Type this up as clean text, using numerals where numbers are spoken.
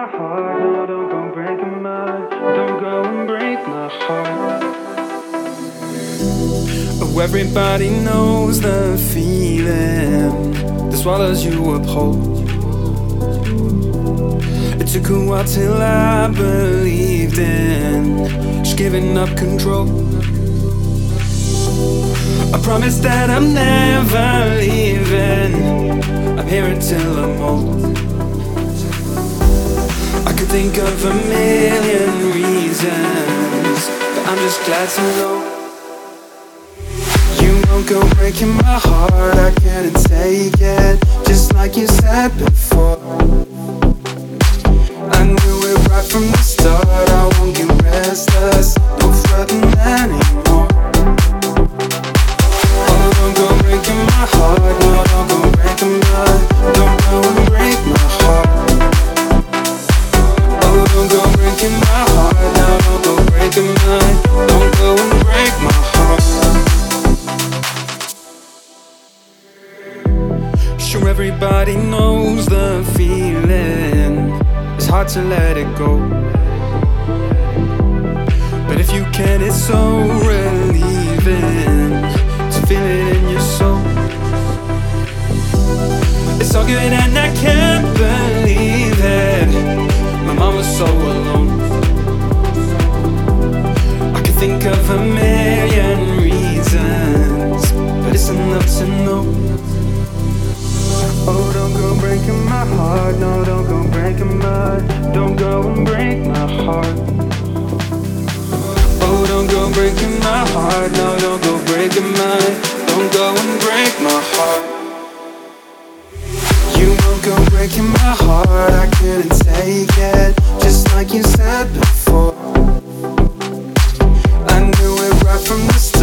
my heart. No, don't go breaking my. Don't go and break my heart. Oh, everybody knows the feeling that swallows you up whole. It took a while till I believed in just giving up control. I promise that I'm never leaving. I'm here until I'm old. I could think of a million reasons, but I'm just glad to know you won't go breaking my heart. I can't take it, just like you said before. I knew it right from the start. I won't get restless, no fretting anymore. Oh, don't go breaking my heart. No, don't go breaking my. Don't go and break my heart. Oh, don't go breaking my heart. No, don't go breaking my. Don't go and break my heart. Sure, everybody knows the feeling. It's hard to let it go, but if you can, it's so relieving to feel it in your soul. It's so good and I can't believe it. My mom was so alone. I could think of a million reasons, but it's enough to know. Oh, don't go breaking my heart. No, don't go breaking my. Don't go and break my heart. Oh, don't go breaking my heart. No, don't go breaking my. Don't go and break my heart. You won't go breaking my heart. I couldn't take it, just like you said before. I knew it right from the start.